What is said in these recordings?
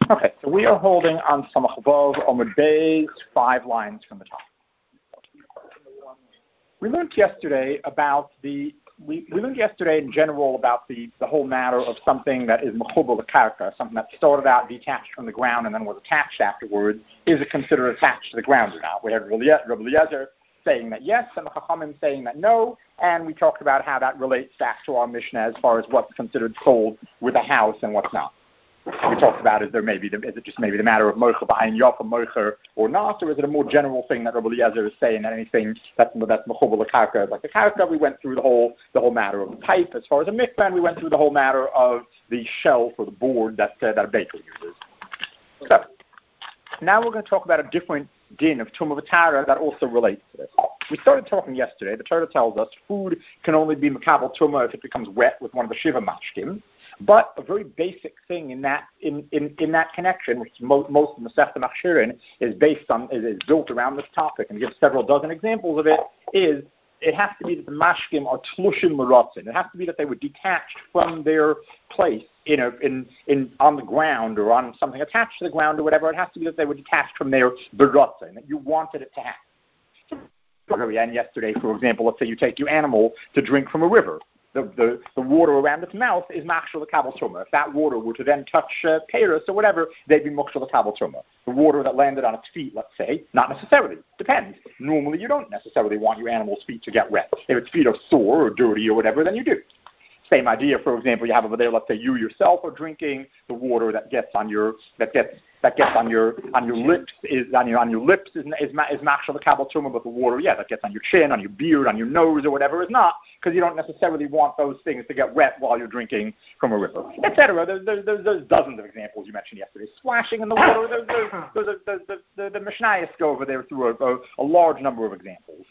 Okay, so we are holding on Samach Vav Amud Beis, 5 lines from the top. We learned yesterday in general about the whole matter of something that is mechubel l'karka, something that started out detached from the ground and then was attached afterwards. Is it considered attached to the ground or not? We had Rabbi Eliezer saying that yes, and the Chachamim saying that no, and we talked about how that relates back to our Mishnah as far as what's considered sold with a house and what's not. We talked about is it just maybe the matter of mocher b'ayin yapa mocher or not, or is it a more general thing that Rabbi Eliezer is saying that anything that's mechubel l'karka is like the karka? We went through the whole matter of the pipe as far as a mikveh, and we went through the whole matter of the shelf or the board that a baker uses. So now we're going to talk about a different din of tumah v'tara that also relates to this. We started talking yesterday. The Torah tells us food can only be makabel tumah if it becomes wet with one of the shiva mashkim. But a very basic thing in that connection, which most of Masechta Machshirin is built around this topic and gives several dozen examples of it, is it has to be that the mashkim are tlushim l'rotzin. It has to be that they were detached from their place on the ground or on something attached to the ground or whatever. It has to be that they were detached from their berotzin, that you wanted it to happen. And yesterday, for example, let's say you take your animal to drink from a river. The water around its mouth is machshel l'kabel tumah. If that water were to then touch peiros or whatever, they'd be machshel l'kabel tumah. The water that landed on its feet, let's say, not necessarily. Depends. Normally, you don't necessarily want your animal's feet to get wet. If its feet are sore or dirty or whatever, then you do. Same idea. For example, you have over there. Let's say you yourself are drinking the water that gets on your lips is machshel l'kabel tumah, but the water that gets on your chin, on your beard, on your nose or whatever is not, because you don't necessarily want those things to get wet while you're drinking from a river, etc. There's dozens of examples you mentioned yesterday. Splashing in the water. The Mishnayos go over there through a large number of examples.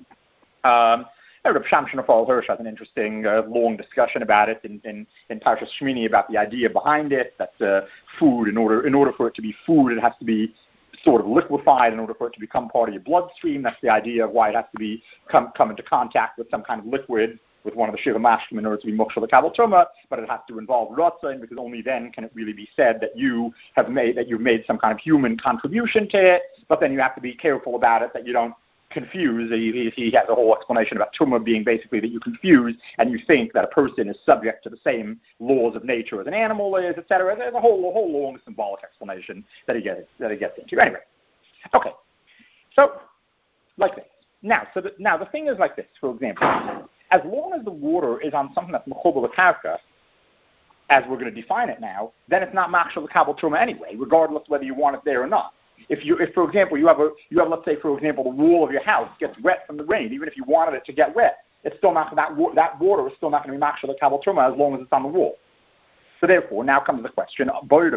Reb Shimshon Raphael Hirsch has an interesting long discussion about it in Parshas Shmini about the idea behind it, that food, in order for it to be food, it has to be sort of liquefied in order for it to become part of your bloodstream. That's the idea of why it has to come into contact with some kind of liquid, with one of the shiva mashkim, in order to be mokshel l'kabel tumah, but it has to involve rotzon, because only then can it really be said that you've made some kind of human contribution to it. But then you have to be careful about it that you don't confuse. He has a whole explanation about tumah being basically that you confuse and you think that a person is subject to the same laws of nature as an animal is, etc. There's a whole long symbolic explanation that he gets into. Anyway, okay, so like this. Now the thing is like this. For example, as long as the water is on something that's mechubel l'karka, as we're going to define it now, then it's not machshel l'kabel tumah anyway, regardless whether you want it there or not. If for example, you have let's say, for example, the wall of your house gets wet from the rain, even if you wanted it to get wet, it's still not that water is still not going to be machshel l'kabel tumah as long as it's on the wall. So therefore, now comes the question: what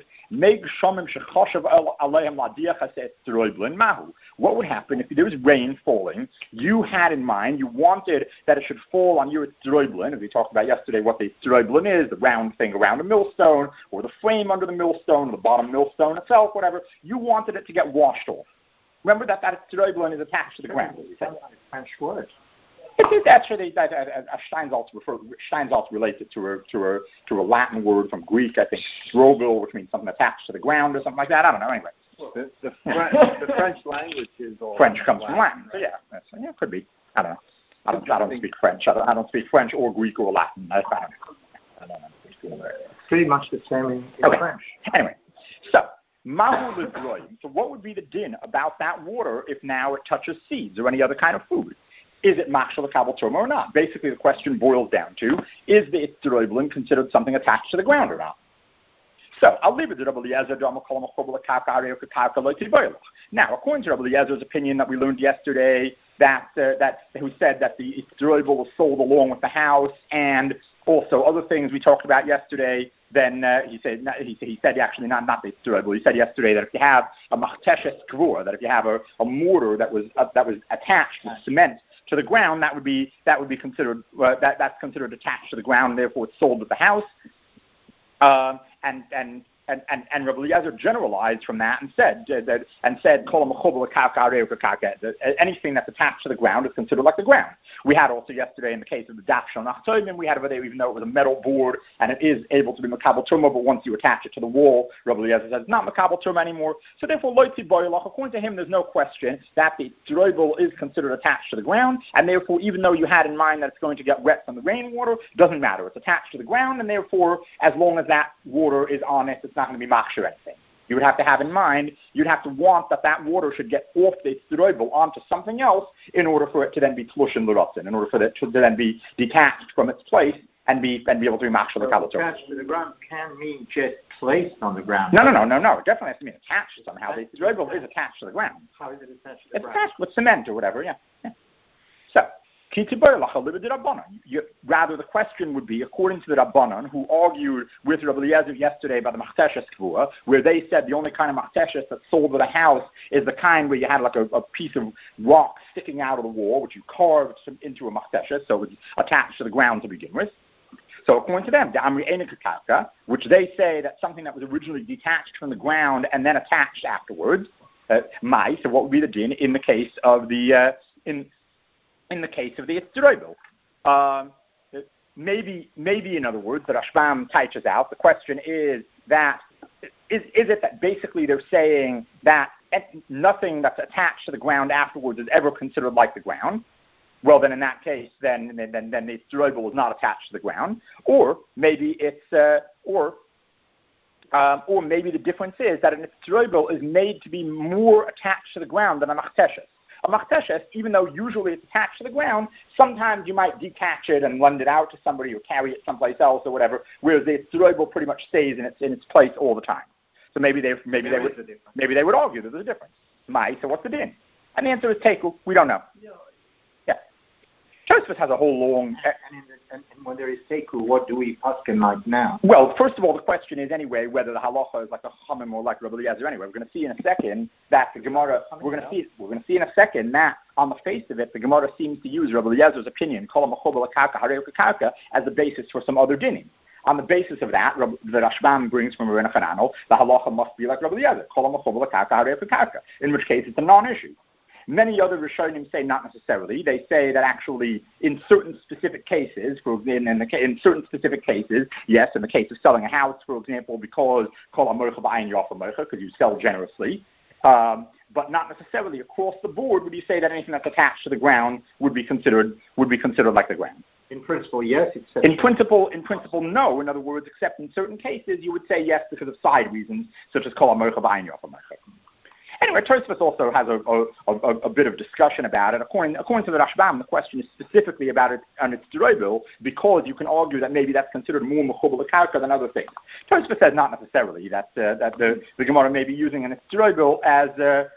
would happen if there was rain falling? You had in mind, you wanted that it should fall on your tzroiblin, as we talked about yesterday, what the tzroiblin is, the round thing around a millstone, or the frame under the millstone, or the bottom millstone itself, whatever. You wanted it to get washed off. Remember that tzroiblin is attached to the ground. French word. It is actually Steinsaltz relates it to a Latin word from Greek, I think, strobil, which means something attached to the ground or something like that. I don't know. Anyway, the French language is all French comes from Latin. So yeah, it could be. I don't know. I don't speak French. I don't speak French or Greek or Latin. I don't know. Pretty much the same in French. Anyway, so mahu l'droim. So what would be the din about that water if now it touches seeds or any other kind of food? Is it machshel l'kabel tumah or not? Basically, the question boils down to: is the tzroiblin considered something attached to the ground or not? So I'll leave it to Rabbi Eliezer. Now, according to Rabbi Eliezer's opinion that we learned yesterday, who said that the tzroibel was sold along with the house, and also other things we talked about yesterday. Then he said actually not the tzroibel. He said yesterday that if you have a machteshes kvur, that if you have a mortar that was attached with cement to the ground, that would be considered that's considered attached to the ground, and therefore it's sold at the house. And Rabbi Eliezer generalized from that and said anything that's attached to the ground is considered like the ground. We had also yesterday in the case of the Daf Shel Nachtoimim, we had over there, even though it was a metal board and it is able to be Makabel Turma, but once you attach it to the wall, Rabbi Eliezer says it's not Makabel Turma anymore. So therefore, Loitzi Boilach, according to him, there's no question that the Tzroibel is considered attached to the ground, and therefore, even though you had in mind that it's going to get wet from the rainwater, doesn't matter. It's attached to the ground, and therefore, as long as that water is on it, it's not going to be machshir anything. You would have to have in mind, you'd have to want that water should get off the Tzroibel onto something else in order for it to then be tlushin l'rotzen, in order for it to then be detached from its place and be able to be machshir l'kabel Torah. Attached to the ground can mean just placed on the ground. No. It definitely has to mean attached somehow. The Tzroibel is attached to the ground. How is it attached to the ground? It's attached with cement or whatever, yeah. So, rather, the question would be, according to the Rabbanan, who argued with Rabbi Eliezer yesterday about the Machteshes Kvua, where they said the only kind of Machteshes that's sold with a house is the kind where you had like a piece of rock sticking out of the wall, which you carved into a Machteshes, so it was attached to the ground to begin with. So according to them, the Amri Enikakaka, which they say that's something that was originally detached from the ground and then attached afterwards, so what would be the din in the case of the in the case of the Tzroibel? Maybe in other words, the Rashbam teaches out. The question is that is it that basically they're saying that nothing that's attached to the ground afterwards is ever considered like the ground? Well, then in that case, then the Tzroibel is not attached to the ground, or maybe it's or maybe the difference is that an Tzroibel is made to be more attached to the ground than a Machteshes. A Machteshes, even though usually it's attached to the ground, sometimes you might detach it and lend it out to somebody or carry it someplace else or whatever, whereas the Tzroibel pretty much stays in its place all the time. So maybe they would argue that there's a difference. So what's the din? And the answer is teku. We don't know. Yeah. Tosfos has a whole long. And when there is teku, what do we paskin like now? Well, first of all, the question is anyway whether the halacha is like a chamim or like Rabbi Eliezer. Anyway, we're going to see in a second that the Gemara. We're going to see in a second that on the face of it, the Gemara seems to use Rabbi Eliezer's opinion, as the basis for some other dinim. On the basis of that, the Rashbam brings from Rabbeinu Chananel, the halacha must be like Rabbi Eliezer, in which case it's a non-issue. Many other Rishonim say not necessarily. They say that actually in certain specific cases, in certain specific cases, yes, in the case of selling a house, for example, because you sell generously, but not necessarily across the board would you say that anything that's attached to the ground would be considered like the ground. In principle, yes. In principle, no. In other words, except in certain cases, you would say yes because of side reasons, such as kol ha-moicha b'ayin yofa moicha. Anyway, Tosfos also has a bit of discussion about it. According to the Rashbam, the question is specifically about it on its Tzroibel, because you can argue that maybe that's considered more mechubel l'karka than other things. Tosfos says not necessarily that the Gemara may be using an Tzroibel as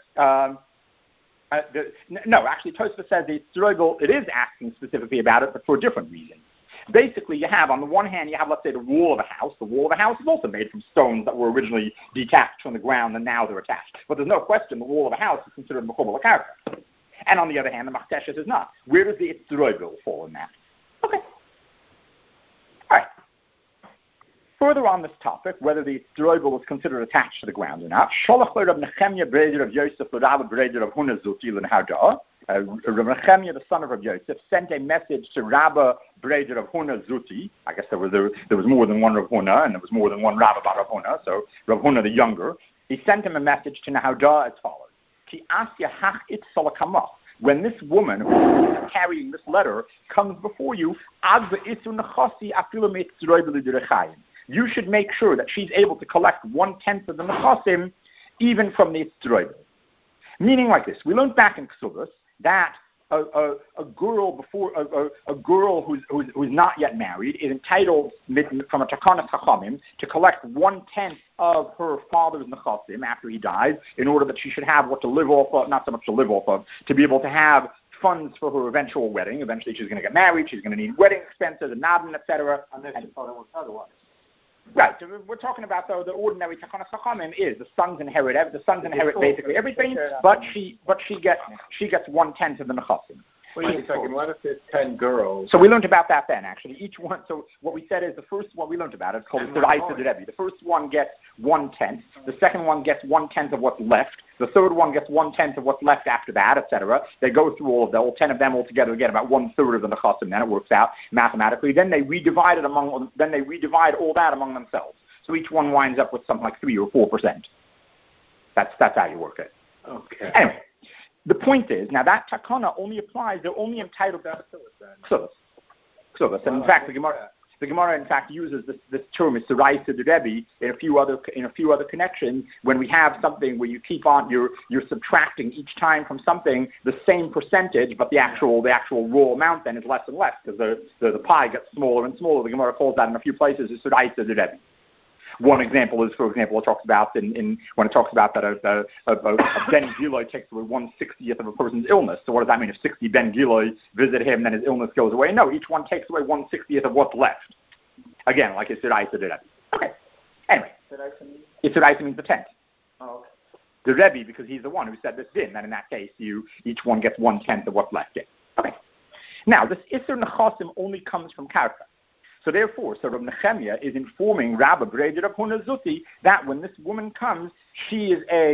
no. Actually, Tosfos says the Tzroibel, it is asking specifically about it, but for a different reason. Basically, you have, on the one hand, you have, let's say, the wall of a house. The wall of a house is also made from stones that were originally detached from the ground, and now they're attached. But there's no question the wall of a house is considered mechubel l'karka. And on the other hand, the Machteshes is not. Where does the Tzroibel fall in that? Okay. All right. Further on this topic, whether the Tzroibel is considered attached to the ground or not, Sholach Rab Nechemia Breder of Yosef Rab Breder of Huna Zuti L'Nehada, Rabbi Nechemia, the son of Rabbi Yosef, sent a message to Rabbi Breder of Huna Zuti. I guess there was more than one Rav Huna, and there was more than one Rabbi Bar Rav Huna, so Rav Huna the younger. He sent him a message to Nehada as follows. Ki asya hach it salakamah. When this woman who is carrying this letter comes before you, you should make sure that she's able to collect 1/10 of the nechasim, even from the Tzroibel. Meaning like this, we learned back in Ksubos that a girl who's not yet married is entitled from a Takanas Chachamim to collect 1/10 of her father's nechasim after he dies, in order that she should have what to live off of, not so much to live off of, to be able to have funds for her eventual wedding. Eventually, she's going to get married. She's going to need wedding expenses, a nabin, etc. Unless your father wants otherwise. Right. So we're talking about the ordinary Takanas Chachamim is the sons inherit basically everything, but she gets 1/10 of the nechasim. Wait a second. What if there's 10 girls? So we learned about that then, actually. Each one. So what we said is the first one we learned about it. It's called the Siraisa de Rebbe. The first one gets 1/10. The second one gets 1/10 of what's left. The third one gets 1/10 of what's left after that, etc. They go through all of them. All 10 of them all together get about 1/3 of the nechasim. Then it works out mathematically. Then they redivide it among. Then they redivide all that among themselves. So each one winds up with something like 3 or 4%. That's how you work it. Okay. Anyway, the point is, now that takana only applies, they're only entitled to ksubas. And in fact, the Gemara in fact uses this term, is Siraisa de Rebbe, in a few other connections, when we have something where you keep on, you're subtracting each time from something the same percentage, but the actual raw amount then is less and less, because the pie gets smaller and smaller. The Gemara calls that in a few places is Siraisa de Rebbe. One example is, for example, it talks about when it talks about that a Ben Giloi takes away 1/60th of a person's illness. So what does that mean? If 60 Ben Giloi visit him, then his illness goes away? No, each one takes away 1/60th of what's left. Again, like it's Siraisa de Rebbe. Okay. Anyway, Siraisa means the 10th. Oh, okay. The Rebbe, because he's the one who said this din, that in that case each one gets 1/10 of what's left in. Okay. Now this Isser Nechasim only comes from Karka. So therefore, Rav Nechemia is informing Rabbi Breder of Huna Zuti that when this woman comes, she's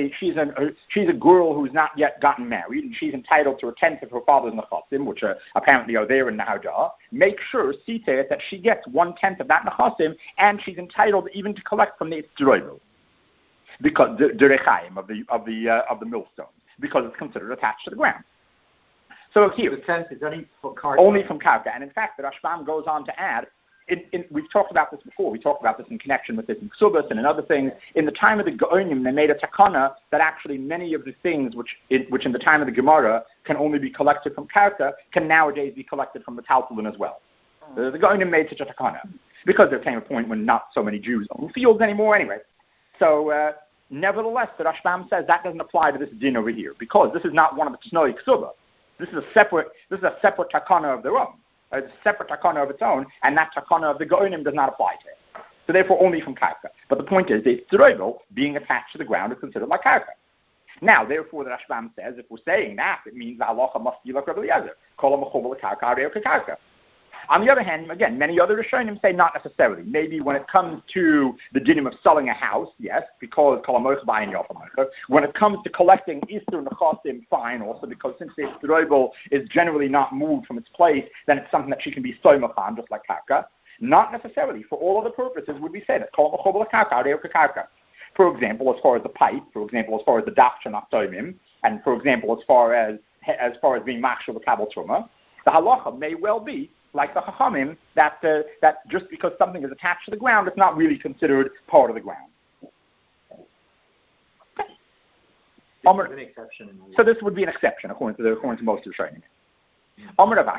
a girl who's not yet gotten married, and she's entitled to 1/10 of her father's nechasim, which apparently are there in the Haggadah. Make sure, see to it, that she gets 1/10 of that nechasim, and she's entitled even to collect from the Itzroivel, because the rechaim of the millstones, because it's considered attached to the ground. So here, the 10th is only for Karka. Only from Karka, and in fact, the Rashbam goes on to add. We've talked about this before. We talked about this in connection with this in Ksubas and in other things. In the time of the Gaonim, they made a takana that actually many of the things which in the time of the Gemara can only be collected from Karka can nowadays be collected from the Talmud as well. The Gaonim made such a takana because there came a point when not so many Jews own fields anymore anyway. So nevertheless, the Rashbam says that doesn't apply to this din over here because this is not one of the Tnoi Ksubah. This is a separate takana of their own. A separate takana of its own, and that takana of the Goinim does not apply to it. So therefore, only from Karka. But the point is, the Tzroivel, being attached to the ground, is considered like Karka. Now, therefore, the Rashbam says, if we're saying that, it means the halacha must be like Rabbi Eliezer. Kol ha'mechubel l'karka harei k'karka. On the other hand, again, many other Rishonim say not necessarily. Maybe when it comes to the dinim of selling a house, yes, because kol ha'moich b'ayin yofamoich. When it comes to collecting Isur Nechasim, fine, also because since the Tzroivel is generally not moved from its place, then it's something that she can be soymach on, just like Karka. Not necessarily. For all other purposes, would we say that kol ha'mechubel l'karka harei k'karka. For example, as far as the pipe, for example, as far as the daf shenach toimim, and for example, as far as being machshel l'kabel truma, the halacha may well be like the Chachamim, that just because something is attached to the ground, it's not really considered part of the ground. An exception. So this would be an exception, according to most of the Rishonim. And Rav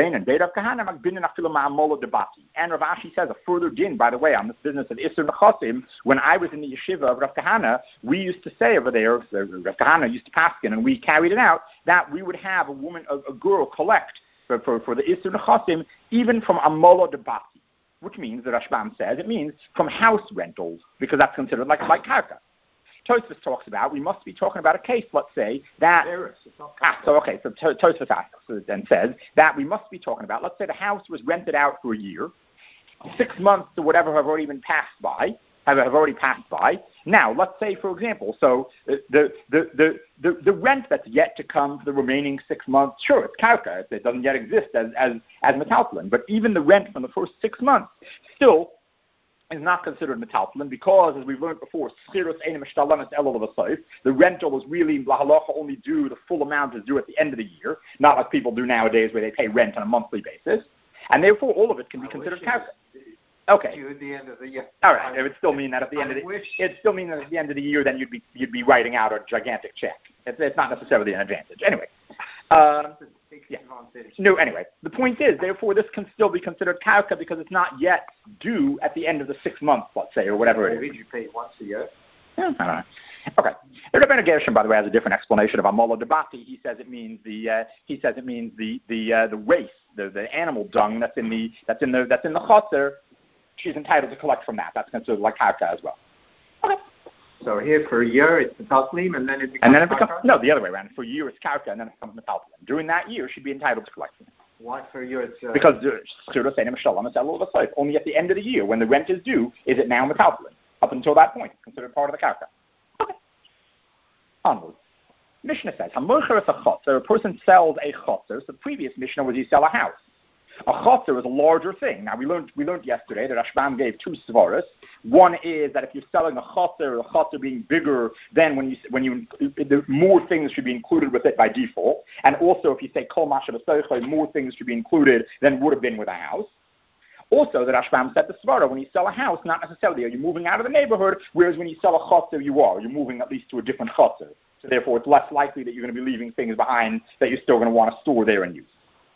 Ashi says a further din, by the way, on this business of Isser Nechasim. When I was in the yeshiva of Rav Kahana, we used to say over there, Rav Kahana used to paskin, and we carried it out, that we would have a girl collect for the Isur Nechasim, even from Amola de Bati, which means, the Rashbam says, it means from house rentals, because that's considered like Karka. Tosfos talks about, we must be talking about a case, let's say, that... So Tosfos then says that we must be talking about, let's say the house was rented out for a year, 6 months or whatever have already passed by. Now, let's say, for example, so the rent that's yet to come for the remaining 6 months, sure, it's Karka. It doesn't yet exist as metaltalin. But even the rent from the first 6 months still is not considered metaltalin because, as we've learned before, the rental is really, la halacha, only due, the full amount is due at the end of the year, not like people do nowadays where they pay rent on a monthly basis. And therefore, all of it can be considered Karka. Okay. At the end of the year. All right. It would still mean that at the end of the year, then you'd be writing out a gigantic check. It's not necessarily an advantage. Anyway. No. Anyway, the point is, therefore, this can still be considered Karka because it's not yet due at the end of the 6 months, let's say, or whatever it is. You pay once a year. Yeah, I don't know. Okay. The Rebbeinu Gershon, by the way, has a different explanation of Amola Debati. He says it means the waste, the animal dung that's in the chotzer. She's entitled to collect from that. That's considered like Karka as well. Okay. So here for a year it's metaltalim, and then it becomes no, the other way around. For a year it's karka, and then it becomes metaltalim. During that year, she'd be entitled to collection. Why for a year it's... Because only at the end of the year, when the rent is due, is it now metaltalim. Up until that point, it's considered part of the karka. Okay. Onward. Mishnah says, "Hamocher is a chotzer. A person sells a chotzer." So the previous Mishnah was you sell a house. A chotzer is a larger thing. Now we learned yesterday that Rashbam gave two svaras. One is that if you're selling a chotzer being bigger, then when more things should be included with it by default. And also if you say kol masha b'soichai, more things should be included than would have been with a house. Also, the Rashbam said the svara, when you sell a house, not necessarily are you moving out of the neighborhood, whereas when you sell a chotzer, you're moving at least to a different chotzer. So therefore, it's less likely that you're going to be leaving things behind that you're still going to want to store there and use.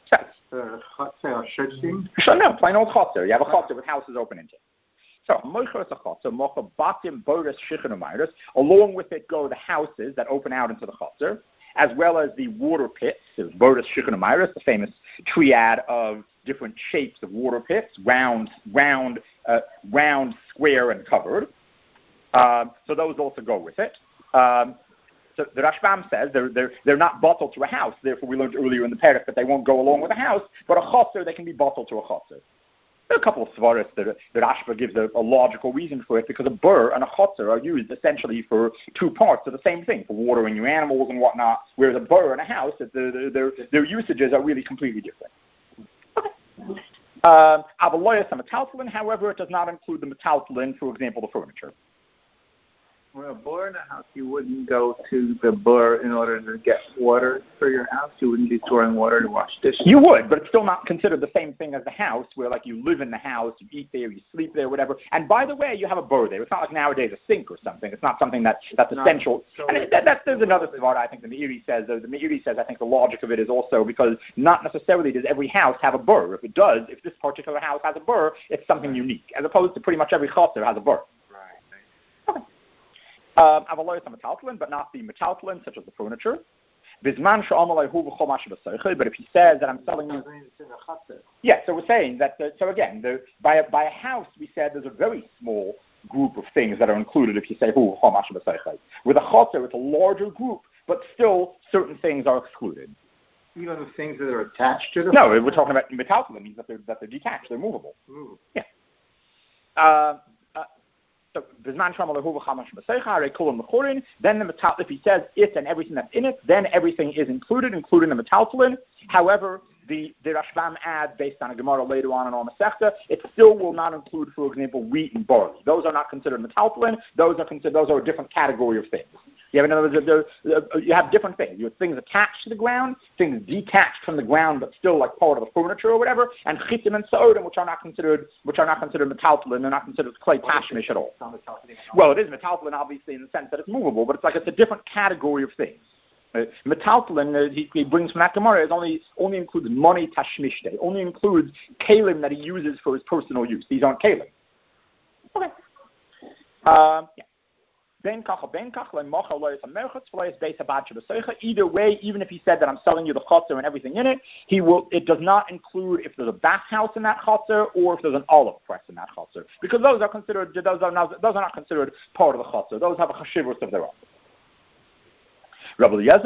So, no, plain old chotzer. You have a chotzer with houses open into it. So, moicher is a chotzer, mocha batim boris shichenumayris. Along with it go the houses that open out into the chotzer, as well as the water pits, the boris shichenumayris, the famous triad of different shapes of water pits, round, square, and covered. So those also go with it. So the Rashbam says they're not bottled to a house. Therefore, we learned earlier in the parak that they won't go along with a house. But a chotzer, they can be bottled to a chotzer. There are a couple of svaras that Rashba gives a logical reason for it, because a bur and a chotzer are used essentially for two parts of the same thing, for watering your animals and whatnot. Whereas a bur and a house, their usages are really completely different. Avaloyas and metaltalin, however, it does not include the metaltalin, for example, the furniture. Well, a bur in a house, you wouldn't go to the bur in order to get water for your house. You wouldn't be storing water to wash dishes. You would, but it's still not considered the same thing as the house, where like you live in the house, you eat there, you sleep there, whatever. And by the way, you have a bur there. It's not like nowadays a sink or something. It's not something that's essential. So and there's another thought I think the Meiri says. The Meiri says I think the logic of it is also because not necessarily does every house have a bur. If it does, if this particular house has a bur, it's something unique, as opposed to pretty much every chotzer has a bur. Avaloyas metaltalin, but not the metaltalin, such as the furniture. But if he says that I'm selling you, so we're saying that. By a house, we said there's a very small group of things that are included. If you say with a chotzer, it's a larger group, but still certain things are excluded. Even the things that are attached to them. No, we're talking about metaltalin. Means that they're detached, they're movable. Yeah. So then the metal, if he says it and everything that's in it, then everything is included, including the metaltalin. However, the Rashbam adds, based on a Gemara later on in our Masechta, it still will not include, for example, wheat and barley. Those are not considered metaltalin. Those are a different category of things. You have, in other words, you have different things. You have things attached to the ground, things detached from the ground, but still like part of the furniture or whatever, and chitim and sa'odim, which are not considered metaltalin. They're not considered clay tashmish at all. Well, it is metaltalin, obviously, in the sense that it's movable, but it's a different category of things. Metaltalin, he brings from that Gemara, only includes money tashmishte, only includes kalim that he uses for his personal use. These aren't kalim. Okay. Either way, even if he said that I'm selling you the chotzer and everything in it, it does not include if there's a bathhouse in that chotzer or if there's an olive press in that chotzer, because those are not considered part of the chotzer. Those have a chashivus of their own. Rabbi Eliezer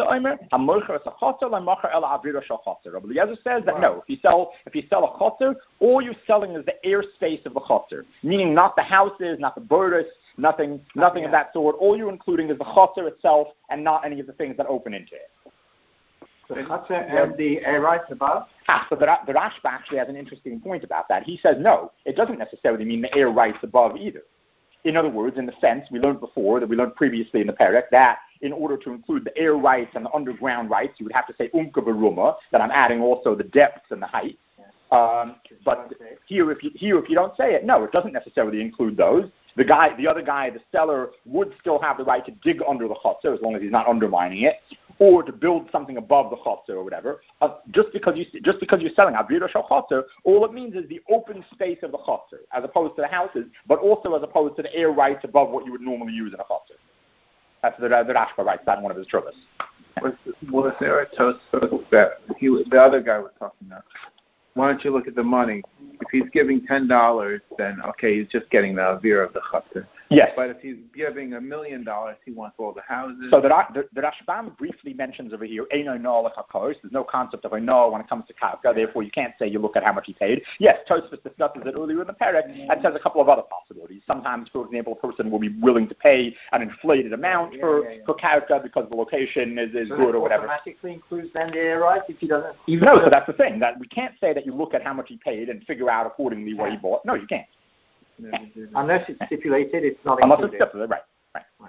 says that no, if you sell a chotzer, all you're selling is the airspace of the chotzer, meaning not the houses, not the borders, nothing of that sort. All you're including is the chotzer itself, and not any of the things that open into it. The chotzer and the air rights above. So the Rashba actually has an interesting point about that. He says no, it doesn't necessarily mean the air rights above either. In other words, in the sense we learned previously in the parak, that in order to include the air rights and the underground rights, you would have to say umka v'ruma, that I'm adding also the depths and the height. But here, if you don't say it, no, it doesn't necessarily include those. The other guy, the seller, would still have the right to dig under the chotzer as long as he's not undermining it, or to build something above the chotzer or whatever. Just because you're selling avira shel chotzer, all it means is the open space of the chotzer, as opposed to the houses, but also as opposed to the air rights above what you would normally use in a chotzer. That's the Rashba writes that in one of his truvas. Was there a toast that the other guy was talking about? why don't you look at the money? If he's giving $10, then okay, he's just getting the avir of the chutzner. Yes. But if he's giving $1 million, he wants all the houses. So the Rashbam briefly mentions over here, Eino Noah L'Chakos. There's no concept of a Noah when it comes to Karka. Therefore, you can't say you look at how much he paid. Yes, Tosfos discusses it earlier in the parak and says a couple of other possibilities. Sometimes, for example, a person will be willing to pay an inflated amount for Karka because the location is good or whatever. Automatically includes then the right if he doesn't. No, so that's the thing. That we can't say that you look at how much he paid and figure out accordingly what he bought. No, you can't. Unless it's stipulated, it's not Unless included. it's stipulated, right.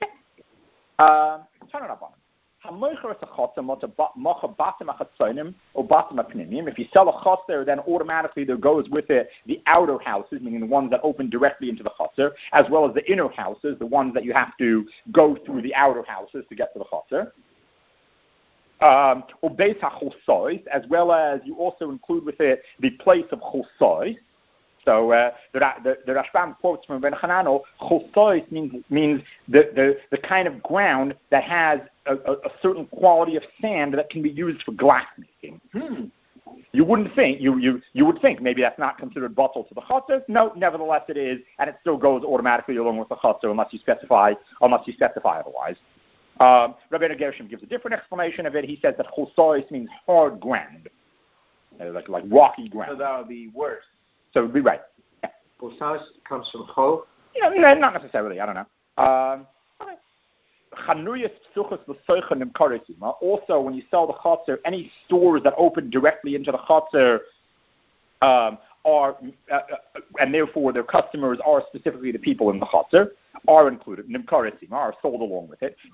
Turn it up on it. If you sell a chotzer, then automatically there goes with it the outer houses, meaning the ones that open directly into the chotzer, as well as the inner houses, the ones that you have to go through the outer houses to get to the chotzer. As well as you also include with it the place of chosois. So the Rashbam quotes from Ben Hanano, chosois means the kind of ground that has a certain quality of sand that can be used for glass making. You wouldn't think you would think maybe that's not considered bottle to the chotzer. No, nevertheless it is, and it still goes automatically along with the chotzer unless you specify otherwise. Rabbeinu Gershom gives a different explanation of it. He says that chosois means hard ground, like rocky ground. So that would be worse. So it would be right. Chosois comes from chol. Yeah, not necessarily. I don't know. Also, when you sell the chotzer, any stores that open directly into the chotzer are, and therefore their customers are specifically the people in the chotzer, are included. Nimkaresima are sold along with it.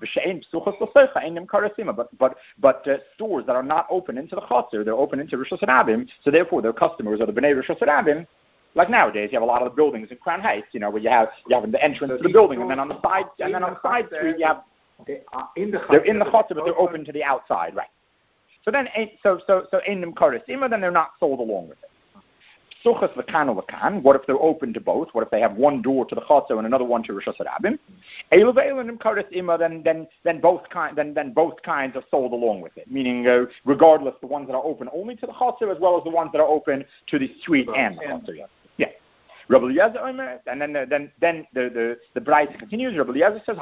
But stores that are not open into the chotzer, they're open into Rosh Hashanah, so therefore their customers are the Bnei Rosh Hashanah. Like nowadays, you have a lot of the buildings in Crown Heights, where you have the entrance to the building, and then on the side street you have they're in the chotzer, but they're open to the outside, right? So then, so in Nimkaresima, then they're not sold along with it. Suchas v'kan v'kan. What if they're open to both? What if they have one door to the chotzer and another one to Rosh Hashanah? Eilu ve'eilu nimkaresima. Then both kinds are sold along with it. Meaning, regardless, the ones that are open only to the chotzer as well as the ones that are open to the street and the chotzer. Yeah. Rabbi Eliezer Omer, and then the Braita continues. Rabbi Eliezer says,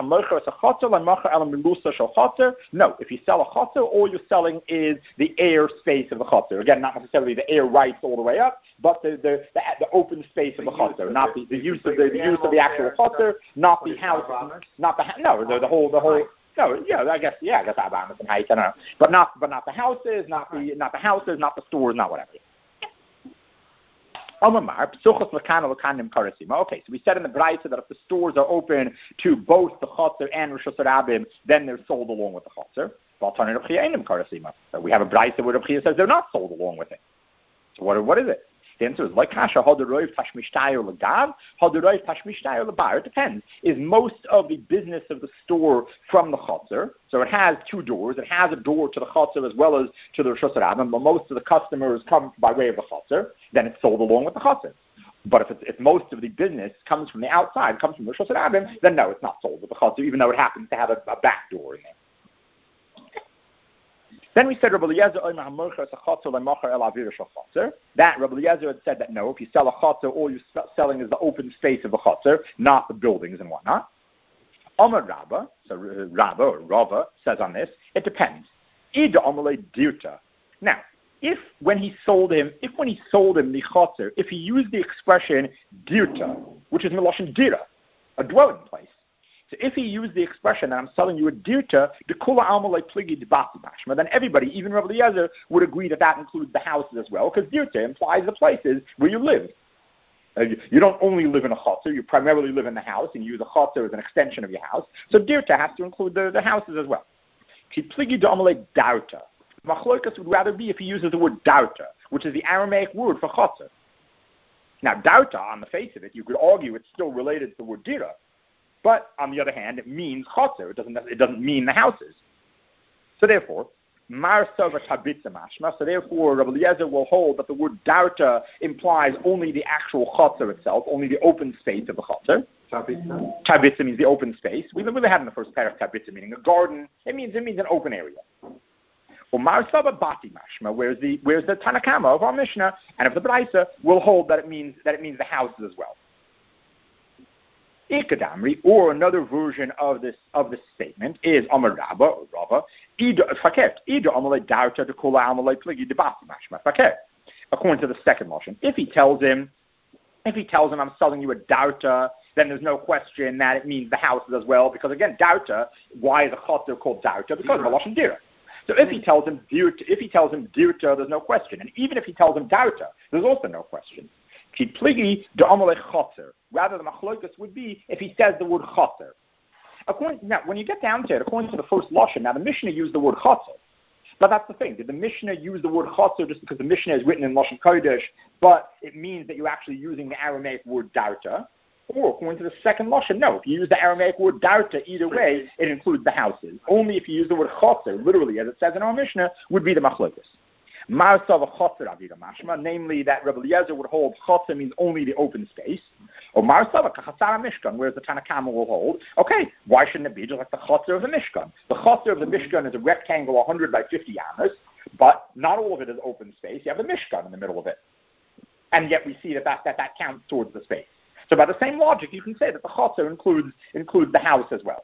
no, if you sell a chotzer, all you're selling is the air space of the chotzer. Again, not necessarily the air rights all the way up, but the open space of the chotzer, not the use of the actual chotzer, not the house, the whole. No, I guess Abamas and Heights, I don't know, but not the houses, not the stores, not whatever. Okay, so we said in the Braita that if the stores are open to both the chotzer and Rosh Hashanah, then they're sold along with the chotzer. So we have a Braita where Reb Chia says they're not sold along with it. So what is it? The answer is like kasha haderoiv tashmishtayer legav haderoiv tashmishtayer lebar. It depends. Is most of the business of the store from the chotzer? So it has two doors. It has a door to the chotzer as well as to the Rosh Hashanah, but most of the customers come by way of the chotzer. Then it's sold along with the chotzer. But if most of the business comes from the outside, comes from the Rosh Hashanah, then no, it's not sold with the chotzer, even though it happens to have a back door in there. Then we said Rabbi Eliezer that Rabbi Eliezer had said that no, if you sell a chotzer, all you're selling is the open space of the chotzer, not the buildings and whatnot. Amar Rabba, so Rabba or Rava says on this, it depends. Ida Amalei Dirta. Now, when he sold him the chotzer, if he used the expression Dirta, which is Miloshin Dira, a dwelling place. So if he used the expression that I'm selling you a dirta, the kula amalei pligi debati mashma, then everybody, even Rabbi Eliezer, would agree that includes the houses as well, because dirta implies the places where you live. You don't only live in a chotzer, you primarily live in the house, and you use a chotzer as an extension of your house. So dirta has to include the houses as well. Ki pligi amalei dauta. Machlokas would rather be if he uses the word dauta, which is the Aramaic word for chotzer. Now, dauta, on the face of it, you could argue it's still related to the word dira. But on the other hand, it means chotzer. It doesn't mean the houses. So therefore, mar sova tabitza mashma. So therefore, Rabbi Eliezer will hold that the word darta implies only the actual chotzer itself, only the open space of the chotzer. Tabitza means the open space. We had in the first paragraph tabitza meaning a garden. It means an open area. Or Marsava Bati Mashma, whereas the Tanakama of our Mishnah and of the Braisa will hold that it means the houses as well. Ikadamri, or another version of this statement is Amar Rabba or Rava, Ida Amalei Dauta de Kula Amalei Pligi de Bati Mashma Faket. According to the second motion, if he tells him I'm selling you a Dauta, then there's no question that it means the houses as well, because again, Dauta, why is a Chotter called Dauta? Because of a Lashon Dira. So if he tells him Dauta, there's no question. And even if he tells him Dauta, there's also no question. Pligi de Amalei Chotter. Rather, the machlokas would be if he says the word Chotter. Now, when you get down to it, according to the first Lashon, now the Mishnah used the word Chotter. But that's the thing. Did the Mishnah use the word Chotter just because the Mishnah is written in Lashon Kodesh, but it means that you're actually using the Aramaic word Dauta? Or according to the second Lashon, no. If you use the Aramaic word Dauta, either way, it includes the houses. Only if you use the word Chotter, literally, as it says in our Mishnah, would be the machlokas. Marsav Chotter Avida Mashma, namely that Rebbe Eliezer would hold Chotter means only the open space. Or Marsav Kachasara Mishkan, whereas the Tanakama will hold, okay, why shouldn't it be just like the Chotter of the Mishkan? The Chotter of the Mishkan is a rectangle 100 by 50 amas, but not all of it is open space. You have the Mishkan in the middle of it. And yet we see that counts towards the space. So by the same logic, you can say that the Chotter includes the house as well.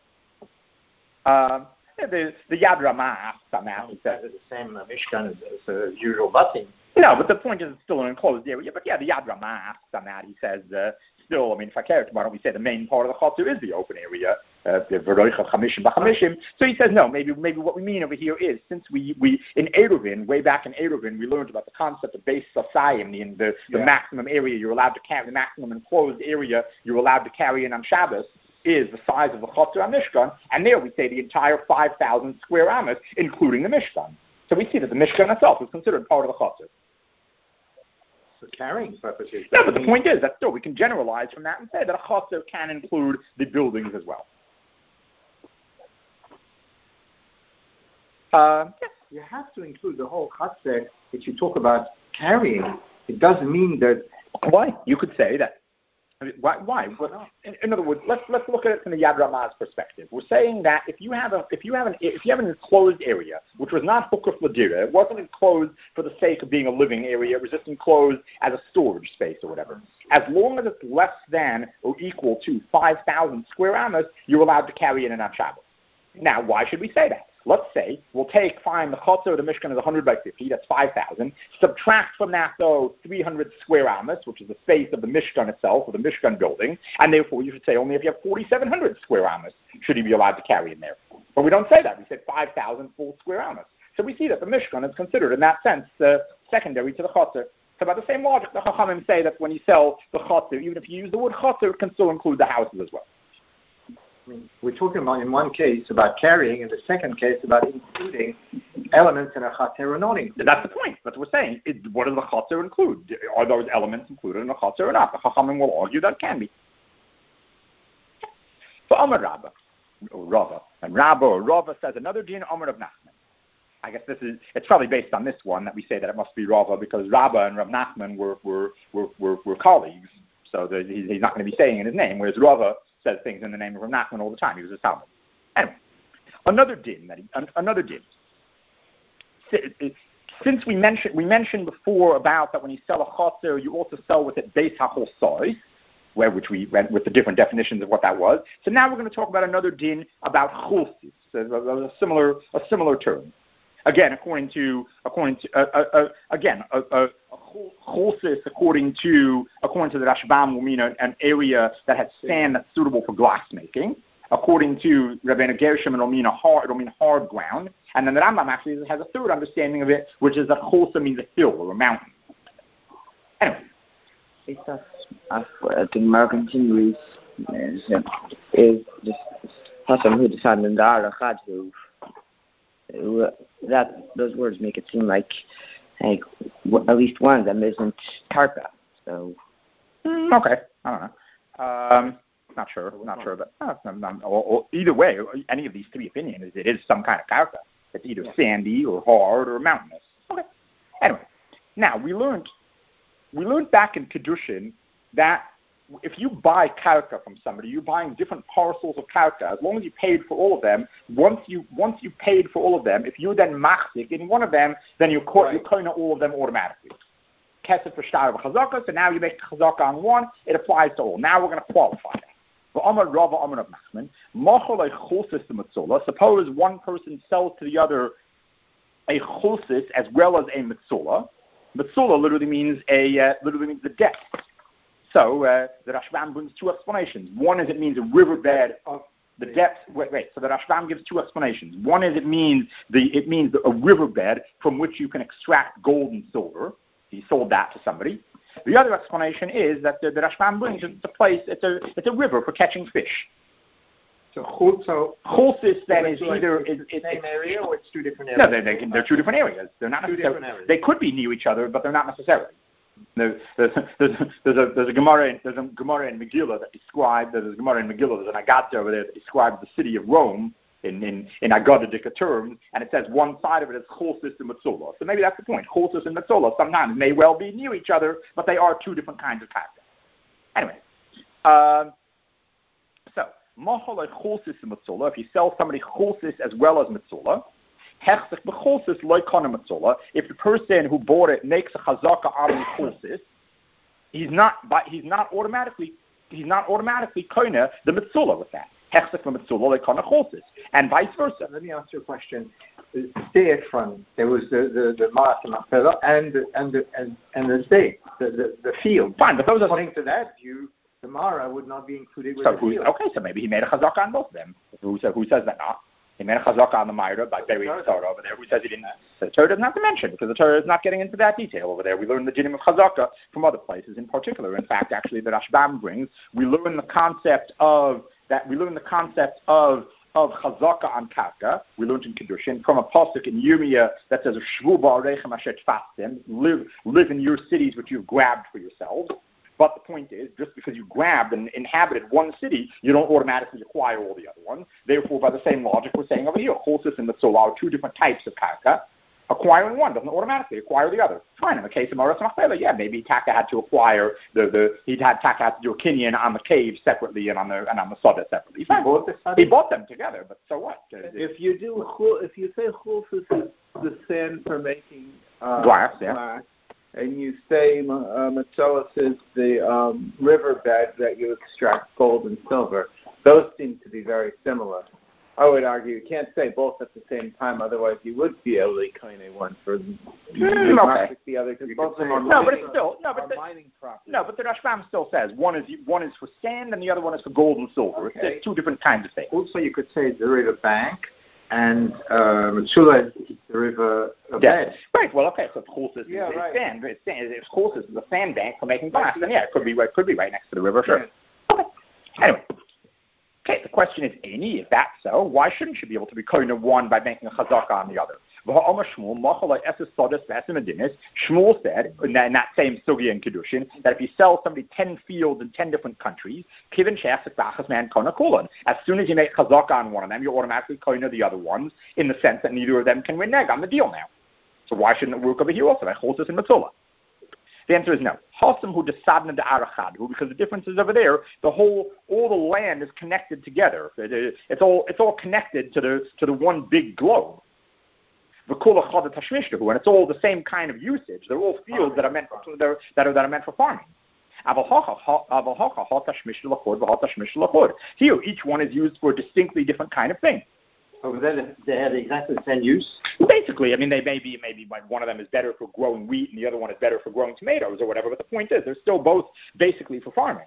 The Yad Ramah asks on that. He says it's the same Mishkan as a usual batim. No, but the point is it's still an enclosed area. But yeah, the Yad Ramah asks on that. He says, still, I mean, if I care, why don't we say the main part of the Chotter is the open area, the V'roicha Chamishim B'Chamishim. So he says, no, maybe what we mean over here is, since we in Eruvin, way back in Eruvin, we learned about the concept of base Sasayim, the maximum area you're allowed to carry, the maximum enclosed area you're allowed to carry in on Shabbos, is the size of the Chotter HaMishkan, and there we say the entire 5,000 square amas, including the Mishkan. So we see that the Mishkan itself is considered part of the Chotter. For carrying purposes. Yeah, but the point is that still we can generalize from that and say that a Chotter can include the buildings as well. You have to include the whole Chotter if you talk about carrying. It doesn't mean that... Why? You could say that. I mean, why? Well, in other words, let's look at it from the Yad Ramah's perspective. We're saying that if you have an enclosed area, which was not hukuf l'dira, it wasn't enclosed for the sake of being a living area, it was just enclosed as a storage space or whatever. As long as it's less than or equal to 5,000 square amas, you're allowed to carry it in on Shabbos. Now, why should we say that? Let's say we'll find the Chotter of the Mishkan is 100 by 50, that's 5,000. Subtract from that, though, 300 square amas, which is the space of the Mishkan itself, or the Mishkan building, and therefore you should say only if you have 4,700 square amas should you be allowed to carry in there. But we don't say that. We say 5,000 full square amas. So we see that the Mishkan is considered, in that sense, secondary to the Chotter. So by the same logic, the Chachamim say that when you sell the Chotter, even if you use the word Chotter, it can still include the houses as well. I mean, we're talking about, in one case, about carrying, and the second case about including elements in a Chotter or not included. That's the point. That's what we're saying. What does the Chotter include? Are those elements included in the Chotter or not? The Chachamim will argue that it can be. So Amar Rabba, or Rava, and Rabba or Rava says another din, Amar of Nachman. I guess it's probably based on this one that we say that it must be Rava, because Rabba and Rav Nachman were colleagues, so he's not going to be saying in his name, whereas Rava says things in the name of Rav Nachman all the time. He was a Talmud. Anyway, another din. Since we mentioned before about that when you sell a Chotter, you also sell with it Beis HaCholsois, which we went with the different definitions of what that was. So now we're going to talk about another din about Cholsis, a similar term. Again, according to Cholsis, according to the Rashbam, will mean an area that has sand that's suitable for glass making. According to Rabbeinu Gershom, it'll mean hard ground. And then the Rambam actually has a third understanding of it, which is that Cholsa means a hill or a mountain. Anyway. The Gemara continues is just Hashem who decided in the Arachad who that those words make it seem like at least one of them isn't Tarpa. So okay, I don't know. Not sure, but either way, any of these three opinions, it is some kind of Tarpa. It's either sandy or hard or mountainous. Okay. Anyway, now we learned back in Kedushin that if you buy karka from somebody, you're buying different parcels of karka. As long as you paid for all of them, once you paid for all of them, if you then machzik in one of them, then you koina all of them automatically. Kesef for shtar of chazaka, so now you make chazaka on one, it applies to all. Now we're going to qualify that. Suppose one person sells to the other a chosis as well as a mitzula. Mitzula literally means the depth. So the Rashbam brings two explanations. One is it means a riverbed of the depth. So the Rashbam gives two explanations. One is it means a riverbed from which you can extract gold and silver. He sold that to somebody. The other explanation is that the Rashbam brings it's a place. It's a river for catching fish. So chosis then is like either it's the same area or it's two different areas. No, they're two different areas. They're not necessarily. They could be near each other, but they're not necessarily. There's a Gemara in Megillah that describes. There's a Gemara in Megillah. There's an Agatha over there that describes the city of Rome in Agadadic terms, and it says one side of it is chosis and Metzola. So maybe that's the point. Chosis and Metzola sometimes may well be near each other, but they are two different kinds of karka. Anyway, so Mahalai chosis and Metzola. If you sell somebody chosis as well as Metzola, hechsek b'chosis loy kana Metzola. If the person who bought it makes a chazaka on the chosis, he's not automatically koina the Metzola with that. Hechsek b'Metzola loy kana chosis, and vice versa. Let me ask you a question. Stay front. There was the Marat and the stay, the field. Fine, but those according to that view, the Mara would not be included with the field. Okay, so maybe he made a chazaka on both of them. Who says that not? He made a chazaka on the Myra by burying the Torah over there. Who says he didn't? The Torah doesn't have to mention because the Torah is not getting into that detail over there. We learn the dinim of chazaka from other places in particular. In fact, actually, the Rashbam brings, we learn the concept of chazaka on karka. We learned in Kiddushin from a pasuk in Yirmiyah that says, "Shvu ba'arechem asher tfastem," live in your cities which you've grabbed for yourselves. But the point is, just because you grabbed and inhabited one city, you don't automatically acquire all the other ones. Therefore, by the same logic, we're saying over here, chosis and Metzola are two different types of karka. Acquiring one doesn't automatically acquire the other. Fine, in the case of Maras Machpelah, yeah, maybe Taka had to acquire Taka had to do a kinyan on the cave separately and on the Soda separately. Fine. He bought them together, but so what? If you say chosis is the sand for making glass, yeah. And you say Metzola is the riverbed that you extract gold and silver, those seem to be very similar. I would argue you can't say both at the same time, otherwise you would be able to kind of one for the other because both of them are mining property. No, but the Rashbam still says one is for sand and the other one is for gold and silver. Okay. It's two different kinds of things. Also, you could say the river bank. And Metzola is the river bed. Right. Well, okay. So chosis is sand. If chosis is a sandbank for making glass, then yeah, it could be right next to the river. Sure. Yeah. Okay. Anyway. Okay. The question is, if that's so, why shouldn't you be able to be koina one by making a chazaka on the other? Shmuel said in that same sugya in Kiddushin that if you sell somebody 10 fields in 10 different countries, as soon as you make chazaka on one of them, you automatically koina the other ones in the sense that neither of them can renege on the deal now. So why shouldn't it work over here also? Like chosis and Metzola. The answer is no. Because the difference is over there, all the land is connected together. It's all connected to the one big globe. And it's all the same kind of usage. They're all fields that are meant for farming. Here, each one is used for a distinctly different kind of thing. Over there, they have exactly the same use? Basically, I mean, they maybe one of them is better for growing wheat and the other one is better for growing tomatoes or whatever, but the point is, they're still both basically for farming.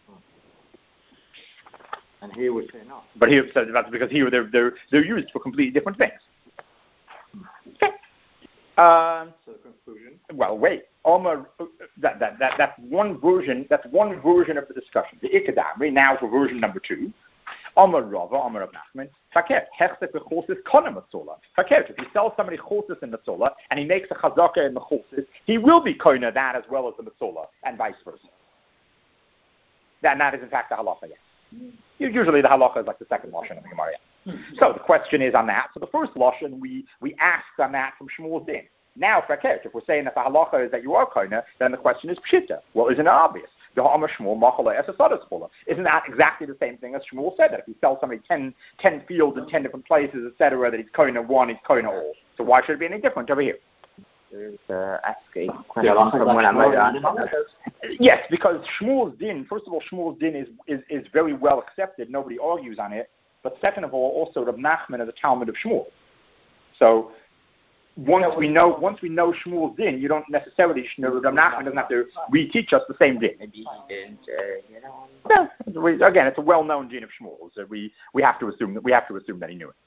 And here we say no. But here, so that's because here they're used for completely different things. Okay. So the conclusion? Well, wait. That's one version. That's one version of the discussion. The Ikadamri, now for version number 2. Amar Rava, Amar Rav Nachman, Fakir, Hechsek v'chosis kona Metzola. Fakir, if you sell somebody chosis in Metzola and he makes a chazaka in the chosis, he will be koina that as well as the Metzola, and vice versa. That is in fact the halacha, yes. Usually the halacha is like the second lashon of the Gemara. So the question is on that. So the first lashon we asked on that from Shmuel's din. Now, Fakir, if we're saying that the halacha is that you are koina, then the question is pshita. Well, isn't it obvious? Isn't that exactly the same thing as Shmuel said, that if you sell somebody 10 fields in 10 different places, etc., that he's koina one, he's koina all? So why should it be any different over here? Ask a question from what I'm Yes, because Shmuel's din, first of all, Shmuel's din is very well accepted. Nobody argues on it. But second of all, also Reb Nachman is a Talmud of Shmuel. So once we know Shmuel's din, you don't necessarily, Reb Nachman doesn't have to reteach us the same din. Maybe he didn't, Again, it's a well-known din of Shmuel, so we have to assume that he knew it.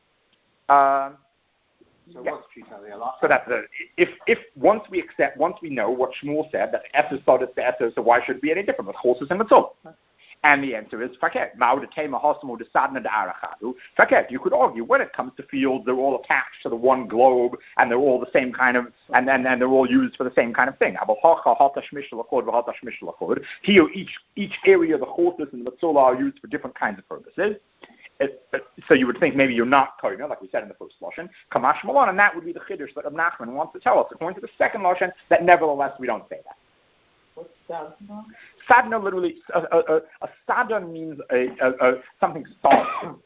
So yeah. what's Trita Allah? So that's if once we know what Shmuel said, that Eser started to Eser, so why should it be any different with Chosus and Mitzvah? And the answer is Faket. Faket. You could argue when it comes to fields, they're all attached to the one globe, and they're all the same kind of, and they're all used for the same kind of thing. Here, each area of the Chosus and the Mitzvah are used for different kinds of purposes. So you would think maybe you're not koina, like we said in the first lashon, kamash malon, and that would be the chiddush that Reb Nachman wants to tell us, according to the second lashon, that nevertheless we don't say that. What's sadna? Sadna literally, a sadna means something solid.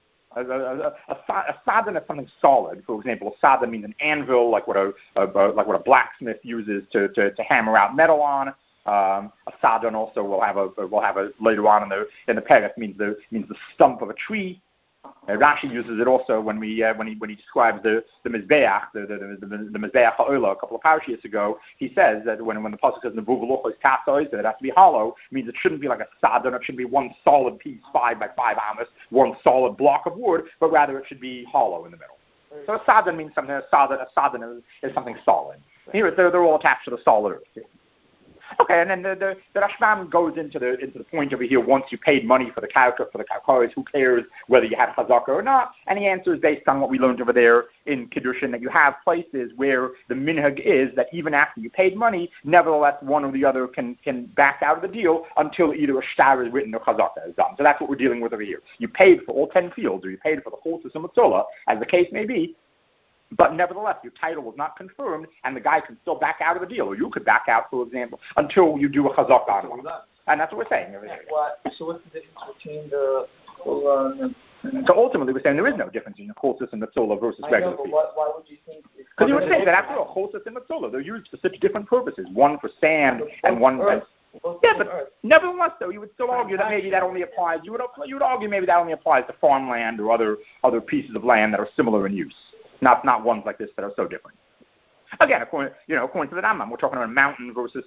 A sadna is something solid. For example, a sadna means an anvil, like what a blacksmith uses to hammer out metal on. A sadna also will have a later on in the paragraph means the stump of a tree. Rashi uses it also when he describes the mizbeach, the mizbeach ha'olah a couple of parashiyos ago. He says that when the pasuk says nevuv is kasois, that it has to be hollow, means it shouldn't be like a sadon. It shouldn't be one solid piece, 5 by 5 amos, one solid block of wood, but rather it should be hollow in the middle. So a sadon means something. A sadon is something solid. Here they're all attached to the solid earth. Okay, and then the Rashbam goes into the point over here. Once you paid money for the karkaros, who cares whether you had chazaka or not? And the answer is based on what we learned over there in Kiddushin, that you have places where the minhag is that even after you paid money, nevertheless one or the other can back out of the deal until either a shtar is written or chazaka is done. So that's what we're dealing with over here. You paid for all 10 fields, or you paid for the whole system of Tzula, as the case may be. But nevertheless, your title was not confirmed, and the guy can still back out of the deal, or you could back out, for example, until you do a chazak on one. And that's what we're saying. So what's the difference between the Tzula and So ultimately, we're saying there is no difference between the Chosus and the Tzula versus regular fields. Why would you think? Because you were saying that after all, Chosus and the Tzula, they're used for such different purposes. One for sand and one for... Yeah, but nevertheless, though, you would still argue that maybe that only applies... You would argue maybe that only applies to farmland or other pieces of land that are similar in use. Not ones like this that are so different. Again, according to the Rambam, we're talking about a mountain versus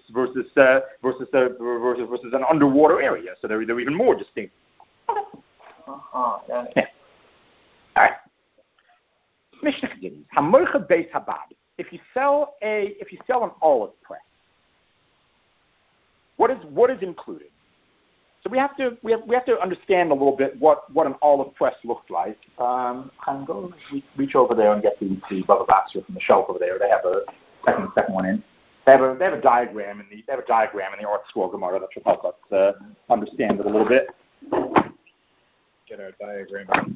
an underwater area. So they're even more distinct. Yeah. All right. Mishnah continues. Hamorcha beis habad. If you sell an olive press, what is included? So we have to understand a little bit what an olive press looked like. I'm going to reach over there and get the Baba Baxter from the shelf over there. They have a second one in. They have a diagram in the Art Scroll Gemara that should help us understand it a little bit. Get our diagram.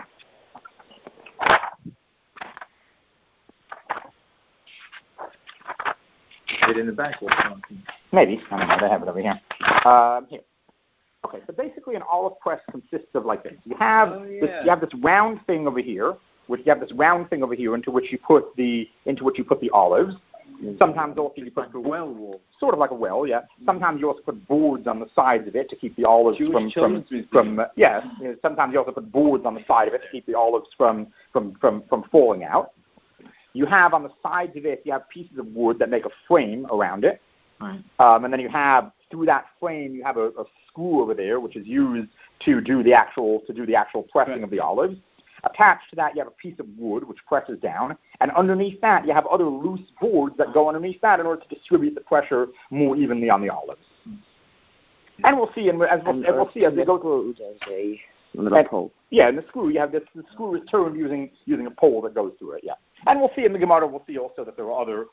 It in the back or something? Maybe. I don't know. They have it over here. Here. Okay, so basically an olive press consists of like this. You have this round thing over here, into which you put the olives. Sometimes also you put sort of like a well, yeah. Sometimes you also put boards on the sides of it to keep the olives from sometimes you also put boards on the side of it to keep the olives from falling out. You have on the sides of it, you have pieces of wood that make a frame around it. Right. And then you have, through that frame, you have a screw over there, which is used to do the actual pressing of the olives. Attached to that, you have a piece of wood, which presses down. And underneath that, you have other loose boards that go underneath that in order to distribute the pressure more evenly on the olives. And we'll see, as we go through. Yeah, and the screw, the screw is turned using a pole that goes through it, yeah. And we'll see in the Gemara, that there are other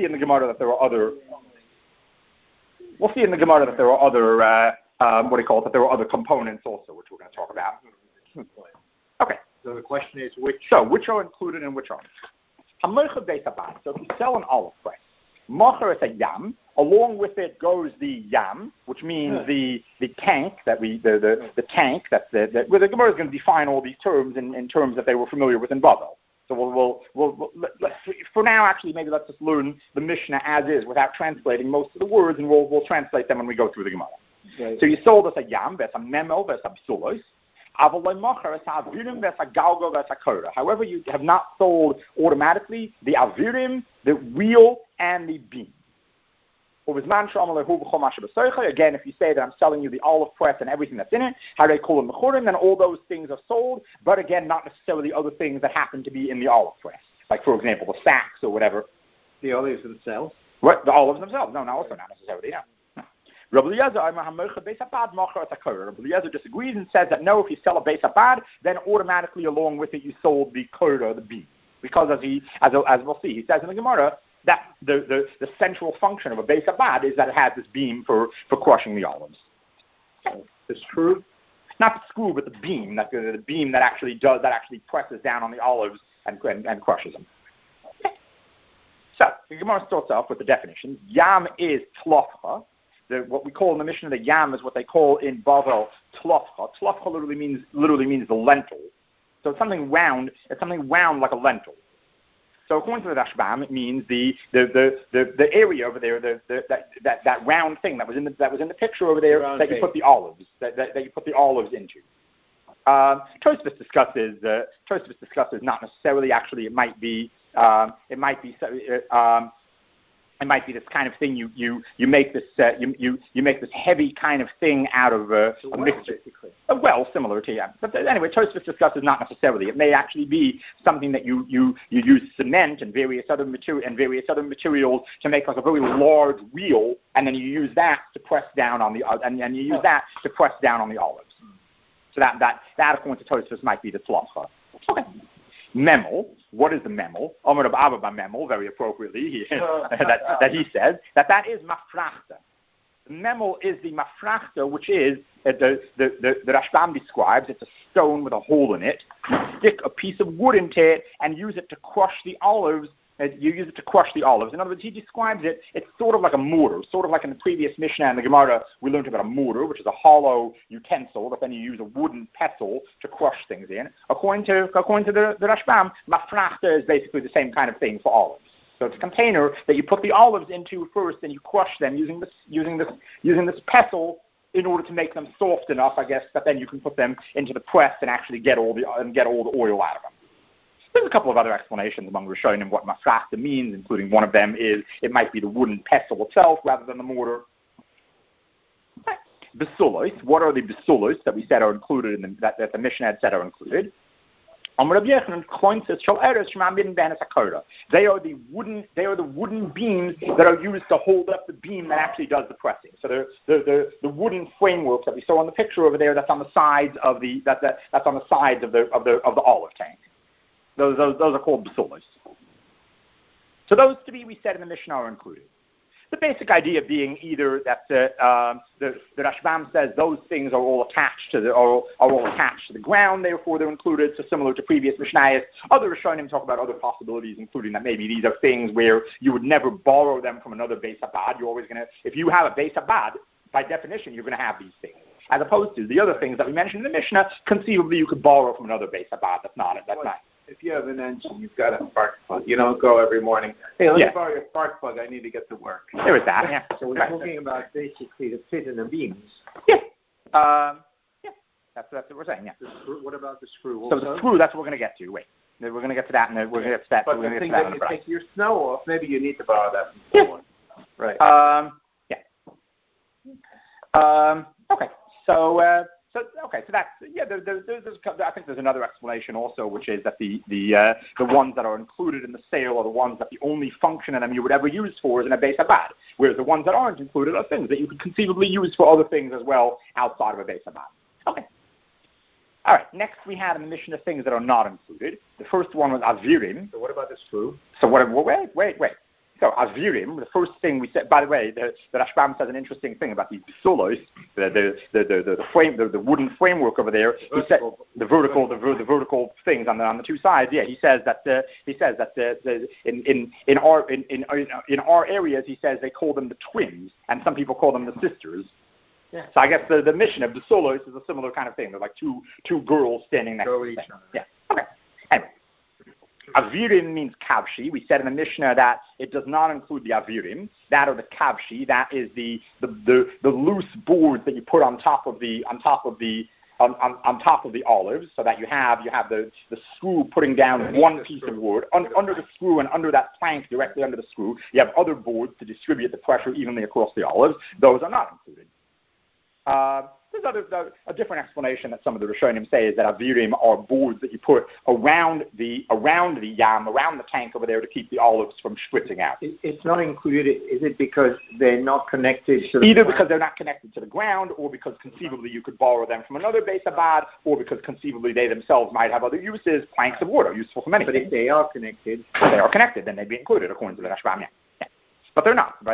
components also, which we're going to talk about. Okay. So the question is which are included and which aren't. So if you sell an olive press, Macher is a yam. Along with it goes the yam, which means the tank that the tank that where the Gemara is going to define all these terms in terms that they were familiar with in Bavel. So we'll for now, actually, maybe let's just learn the Mishnah as is without translating most of the words, and we'll translate them when we go through the Gemara. Right. So you sold us a yam, there's a memo, there's a psulos. However, you have not sold automatically the avirim, the wheel, and the beam. Again, if you say that I'm selling you the olive press and everything that's in it, then all those things are sold, but again, not necessarily other things that happen to be in the olive press. Like, for example, the sacks or whatever. The olives themselves? What? The olives themselves? No, also not necessarily, no. Rabbi Eliezer disagrees and says that no, if you sell a beis abad, then automatically along with it you sold the korah, the beam. Because as we'll see, he says in the Gemara, that the central function of a beis abad is that it has this beam for crushing the olives. The screw? Not the screw, but the beam. The beam that actually presses down on the olives and crushes them. Okay. So the Gemara starts off with the definitions. Yam is tlofcha. What we call in the Mishnah the yam is what they call in Bavel tlofcha. Tlofcha literally means the lentil. So it's something round. It's something round like a lentil. So according to the Rashbam, it means the area over there, that round thing that was in the picture over there that you put the olives that you put the olives into. Tosfos discusses not necessarily. Actually, it might be this kind of thing. You make this you make this heavy kind of thing out of a mixture. Well, similar to But anyway, Tosfos discusses not necessarily. It may actually be something that you use cement and various other materials to make like a very large wheel, and then you use that to press down on the olives. So that according to Tosfos might be the tlofcha. Okay. Memel. What is the memel? Amar Rab Abba memel, very appropriately, that he says that is mafrachta. The memel is the mafrachta, which is the Rashbam describes. It's a stone with a hole in it. You stick a piece of wood into it and use it to crush the olives. You use it to crush the olives. In other words, he describes it, it's sort of like a mortar. Sort of like in the previous Mishnah and the Gemara, we learned about a mortar, which is a hollow utensil, but then you use a wooden pestle to crush things in. According to the Rashbam, mafrachta is basically the same kind of thing for olives. So it's a container that you put the olives into first, and you crush them using this pestle in order to make them soft enough, I guess, that then you can put them into the press and actually get all the oil out of them. There's a couple of other explanations among Rishonim what mafrachta means, including one of them is it might be the wooden pestle itself rather than the mortar. Besulos, what are the besulos that we said are included that the Mishnah had said are included? They are the wooden beams that are used to hold up the beam that actually does the pressing. So the wooden framework that we saw on the picture over there, that's on the sides of the olive tank. Those are called besulos. So those three we said in the Mishnah are included. The basic idea being either that the Rashbam says those things are all attached to the ground, therefore they're included. So similar to previous Mishnayos, other Rishonim talk about other possibilities, including that maybe these are things where you would never borrow them from another beis abad. You're always if you have a beis abad, by definition, you're going to have these things. As opposed to the other things that we mentioned in the Mishnah, conceivably you could borrow from another beis abad. That's not. If you have an engine, you've got a spark plug. You don't go every morning, hey, let me borrow your spark plug. I need to get to work. There is that, yeah. So we're talking about basically the fit in the beams. Yeah. That's what we're saying, yeah. What about the screw? So the screw, that's what we're going to get to. Wait. We're going to get to that, and we're going to get to that. But the thing that you take your snow off, maybe you need to borrow that. Yeah. Right. Okay. So that's I think there's another explanation also, which is that the ones that are included in the sale are the ones that the only function of them you would ever use for is in a beis abad, whereas the ones that aren't included are things that you could conceivably use for other things as well outside of a beis abad. Okay. All right. Next, we had in the Mishnah things that are not included. The first one was avirim. So what about the screw? So wait. So avirim, the first thing we said. By the way, the Rashbam says an interesting thing about these besulos, the wooden framework over there. He said the vertical things on the two sides. Yeah, he says that in our areas, he says they call them the twins, and some people call them the sisters. Yeah. So I guess the Mishnah, the Solos, is a similar kind of thing. They're like two girls standing next to each other. Yeah. Okay. Anyway. Avirim means kavshi. We said in the Mishnah that it does not include the avirim. That or the kavshi. That is the loose boards that you put on top of the olives, so that you have the screw putting down one piece of wood under the screw, and under that plank directly under the screw you have other boards to distribute the pressure evenly across the olives. Those are not included. There's a different explanation that some of the Rishonim say is that avirim are boards that you put around the yam, around the tank over there to keep the olives from spritzing out. It's not included. Is it because they're not connected to the Either ground? Because they're not connected to the ground, or because conceivably you could borrow them from another Beis Abad, or because conceivably they themselves might have other uses. Planks of wood are useful for many But things. if they are connected, then they'd be included according to the Rashbam. Yeah. But they're not.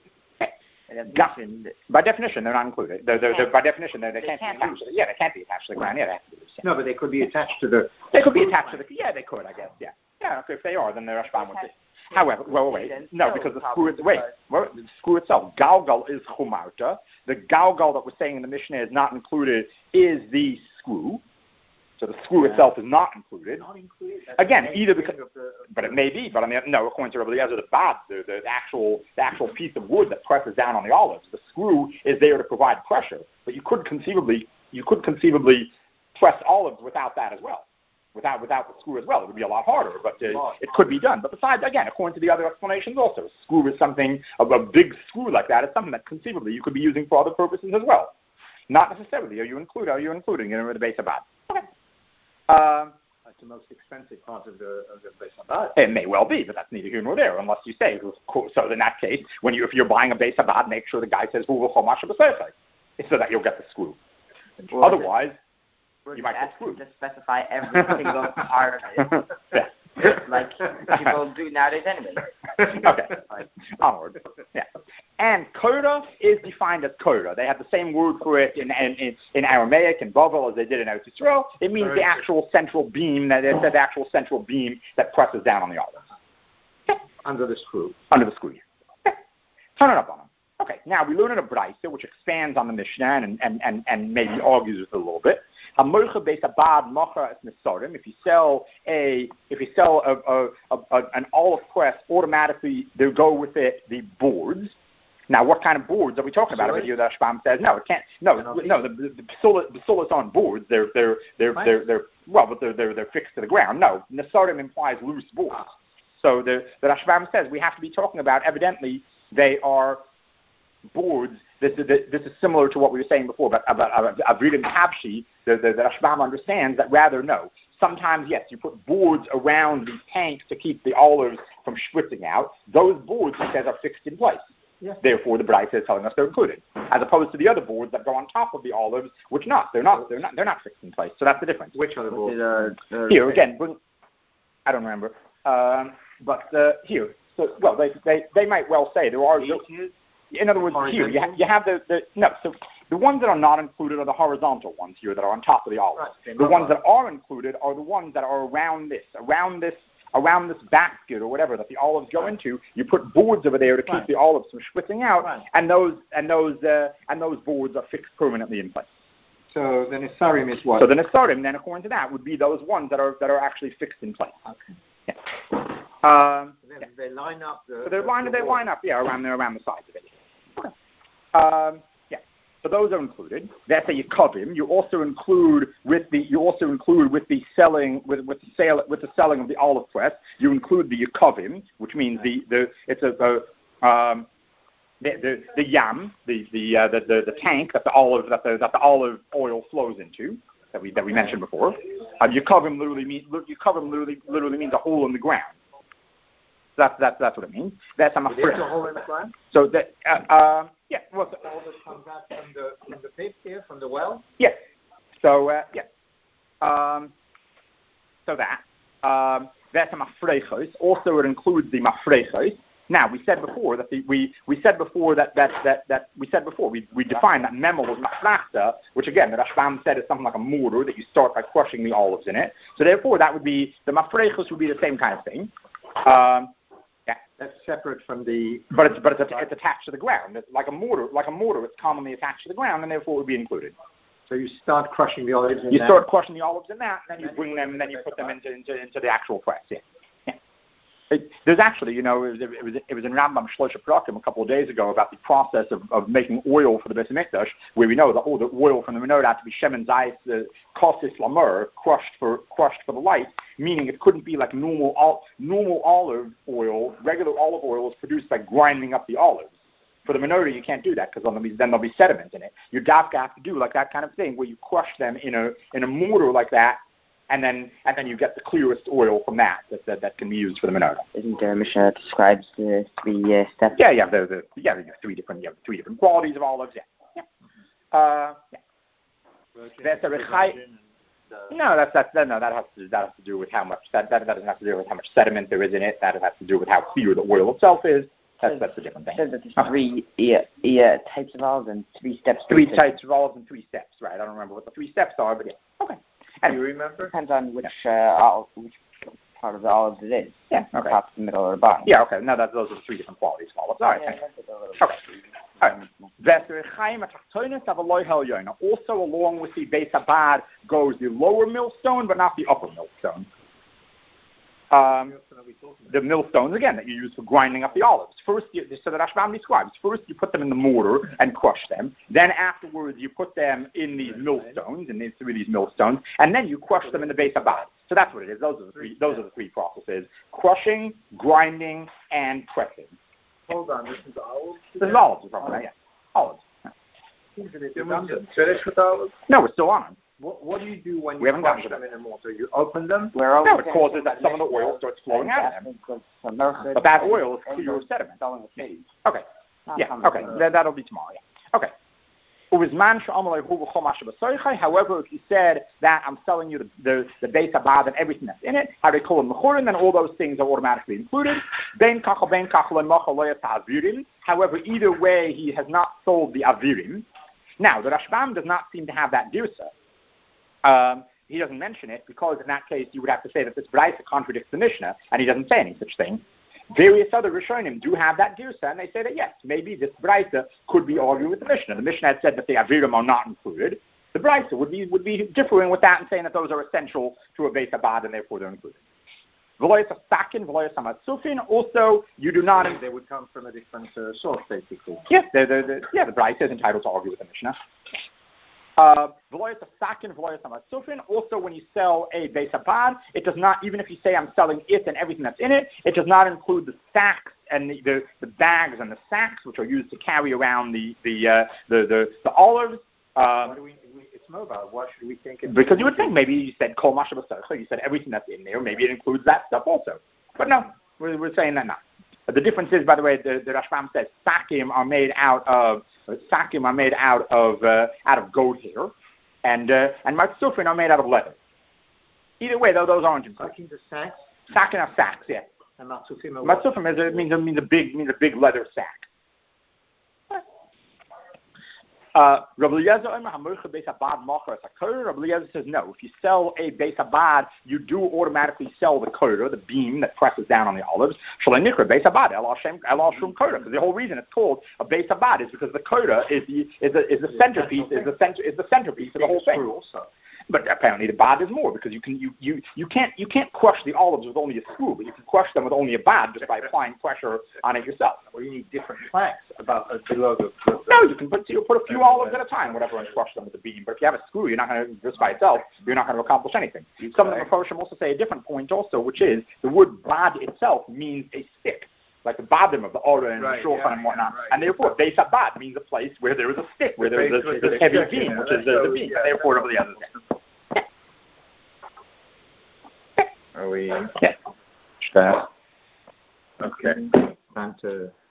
By definition, they're not included. By definition, they can't be attached. They can't be attached to the ground. Yeah, they have to be loose. Yeah. No, but they could be attached to the. They could be attached to the. Yeah, they could. I guess. Yeah. Yeah. Okay, if they are, then the Rashbam would be. However, wait. No, because the screw. The screw itself. Galgal is chumarta. The galgal that we're saying in the Mishnah is not included is the screw. So the screw itself is not included. Again, either because, but it may be. But according to Rabbi Eliezer, the bad, the actual piece of wood that presses down on the olives, the screw is there to provide pressure. But you could conceivably press olives without that as well, without the screw as well. It would be a lot harder, but it could be done. But besides, again, according to the other explanations, also a screw is something, a big screw like that is something that conceivably you could be using for other purposes as well. Not necessarily. Are you including it in the Beis Abad? Okay. That's the most expensive part of the Beis Abad. It may well be, but that's neither here nor there, unless you say. So in that case, if you're buying a Beis Abad, make sure the guy says so that you'll get the screw. Well, otherwise, you might get screwed. To specify every single part of it. Like people do nowadays anyway. Okay. Onward. Yeah. And koda is defined as koda. They have the same word for it in Aramaic and Bavel as they did in Eretz Yisrael. It means the actual central beam that presses down on the olives. Under the screw. Under the screw. Yeah. Turn it up on them. Okay, now we learn in a Braisa which expands on the Mishnah and maybe argues with it a little bit. If you sell an olive press, automatically they go with it the boards. Now, what kind of boards are we talking about? A video that Rashbam says no, it can't. No, the psulas on boards. They're fixed to the ground. No, nesarim implies loose boards. So the Rashbam says we have to be talking about. Evidently, they are boards. This is similar to what we were saying before about Avridim Kavshi. The Rashbam understands that rather no. Sometimes, yes, you put boards around the tank to keep the olives from spritzing out. Those boards, he says, are fixed in place. Yeah. Therefore, the Braisa is telling us they're included, as opposed to the other boards that go on top of the olives, which they're not fixed in place. So that's the difference. Which other boards? Here again, I don't remember, but here. So they might well say there are. In other words, here you have So the ones that are not included are the horizontal ones here that are on top of the olives. Right. The ones that are included are the ones that are around this basket or whatever that the olives go into. You put boards over there to keep the olives from spritzing out, and those boards are fixed permanently in place. So the nesarim is what? So the nesarim, then according to that, would be those ones that are actually fixed in place. Okay. Yeah. They line up. They line up around the sides of it. Okay. So those are included. That's a yikavim. You also include with the selling of the olive press. You include the yikavim, which means the yam, the tank that the olive oil flows into that we mentioned before. Yikavim literally means a hole in the ground. That's what it means. That's a hole in the ground. So that yeah. Well, all this comes out from the pit here, from the well. Yes. So yeah. So that's a mafrechos. Also, it includes the mafrechos. Now we said before that we defined that memel was mafrachta, which again the Rashbam said is something like a mortar that you start by crushing the olives in it. So therefore, that would be the mafrechos would be the same kind of thing. Yeah. That's separate from the. But it's attached to the ground. It's like a mortar. It's commonly attached to the ground, and therefore would be included. So you start crushing the olives in You that. start crushing the olives in that, and then you bring them, and then you put them into the actual press. Yeah. There's actually, it was in Rambam Shlosha Prakim a couple of days ago about the process of making oil for the Beis Hamikdash, where we know that all the oil from the menorah had to be shemen zayis kosis lamer, crushed for the light, meaning it couldn't be like normal olive oil. Regular olive oil is produced by grinding up the olives. For the menorah, you can't do that because then there'll be sediment in it. You have to do like that kind of thing where you crush them in a mortar like that. And then you get the clearest oil from that can be used for the menorah. Isn't there a Mishnah that describes the 3 steps? Yeah, you have three different qualities of olives. Yeah. That's a rechai. No, that has to do with how much that doesn't have to do with how much sediment there is in it. That has to do with how clear the oil itself is. That's a different thing. It says that there's 3 types of olives and 3 steps. 3 types of olives and 3 steps, right? I don't remember what the 3 steps are, but yeah. Okay. Do you remember? Depends on which part of the olives it is. Yeah, okay. Top, the middle, or the bottom. Yeah, okay. No, those are the 3 different qualities of olives. All right. Okay. Also, along with the Beis Habad goes the lower millstone, but not the upper millstone. The millstones, again, that you use for grinding up the olives. First, so the Rashbam describes, first you put them in the mortar and crush them. Then afterwards you put them in these millstones, and through these millstones, and then you crush them in the Beis Habad. So that's what it is. Those are the 3 processes: crushing, grinding, and pressing. Hold on, this is olives? This is olives you're talking about, yeah. Olives. Finished with olives? No, we're still on them. What do you do when We you haven't crush gotten to them in a mortar? You open them? No, it causes that some of the oil starts flowing out of them. But that oil is clear of sediment. Okay. Yeah, okay. That'll be tomorrow, yeah. Okay. However, if you said that I'm selling you the Beis Habad and everything that's in it, how they call it mechurin, then all those things are automatically included. However, either way, he has not sold the avirim. Now, the Rashbam does not seem to have that girsa. He doesn't mention it because in that case you would have to say that this Braisa contradicts the Mishnah, and he doesn't say any such thing. Various other Rishonim do have that girsa, and they say that yes, maybe this Braisa could be arguing with the Mishnah. The Mishnah had said that the Avirim are not included. The Braisa would be differing with that and saying that those are essential to a Beis Habad and therefore they're included. Also, you do not. They would come from a different source, basically. Yes, the Braisa is entitled to argue with the Mishnah. Also, when you sell a Beis Habad, it does not, even if you say I'm selling it and everything that's in it, it does not include the sacks and the bags and the sacks which are used to carry around the olives. It's mobile. Why should we think it? Because you would think maybe you said kol masha b'socha, you said everything that's in there, maybe it includes that stuff also. But no, we're saying that not. The difference is, by the way, the Rashbam says sakim are made out of goat hair, and matzufin are made out of leather. Either way, though, those aren't included. Sakim the sacks. Sakim are sacks, yeah. And matzufim are matzufim means a big leather sack. Rabbi Eliezer says no. If you sell a Beis Habad, you do automatically sell the koda, the beam that presses down on the olives. Because the whole reason it's called a Beis Habad is because the koda is the centerpiece of the whole thing. But apparently the bad is more because you can't crush the olives with only a screw, but you can crush them with only a bad just by applying pressure on it yourself. Well, you need different planks below the. No, you can put a few olives at a time, whatever, and crush them with a beam. But if you have a screw, you're not going to just by itself. You're not going to accomplish anything. Some of the Mefarshim also say a different point also, which is the word bad itself means a stick. Like the bottom of the Ora and the shulchan and whatnot. Right. And therefore, Beis Habad means a place where there is a stick, where there is a heavy beam, which is the beam. And therefore, over the other thing. Are we? Yeah. Okay. Time to